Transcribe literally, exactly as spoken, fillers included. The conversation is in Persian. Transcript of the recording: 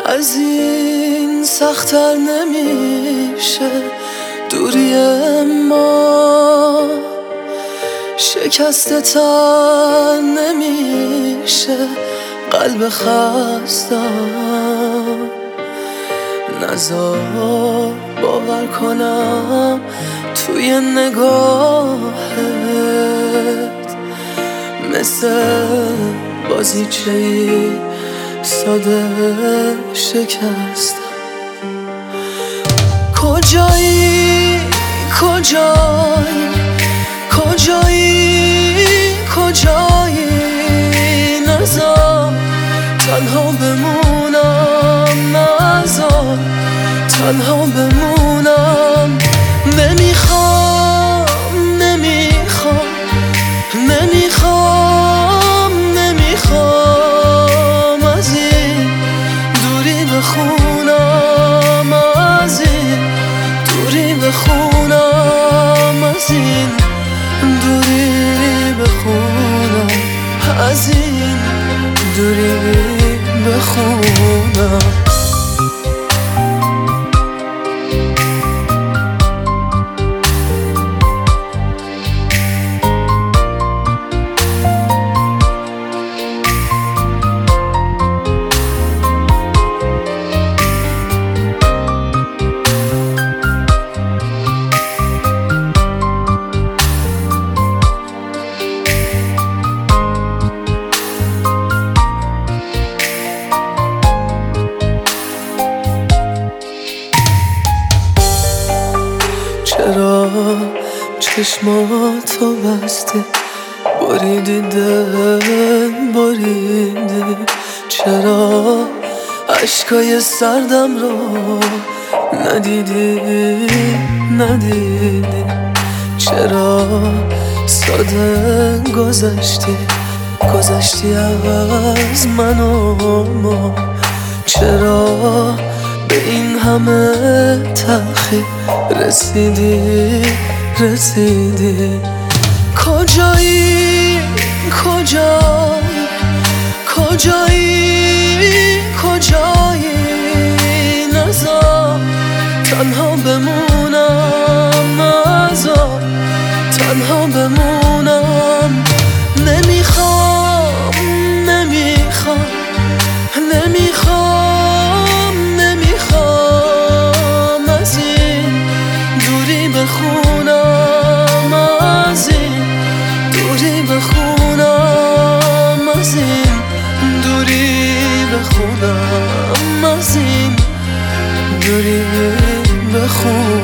از این سخت‌تر نمیشه دوری ما، شکسته تر نمیشه قلب خستم. نزار باور کنم توی نگاهت مثل بازیچه‌ای ساده شکستم. کجایی کجایی کجایی کجایی نذار تنها بمونم، نذار تنها بمونم. نمیخوام نمیخوام نمیخوام نمیخوام از این دوری بخونم، از این دوری بخونم، از این دوری بخونم، از این دوری بخونم. چرا چشماتو بسته بریدی دل بریدی؟ چرا عشقای سردم رو ندیدی ندیدی؟ چرا ساده گذشتی گذشتی از من و ما؟ چرا به این همه تلخی رسیدی رسیدی؟ کجایی کجایی کجایی کجایی نذار تنها بمونم، نذار تنها بمونم. نمیخوام نمیخوام نمیخوام نمیخوام از این دوری بخونم، از این دوری بخونم، از این دوری بخونم، از این دوری بخونم.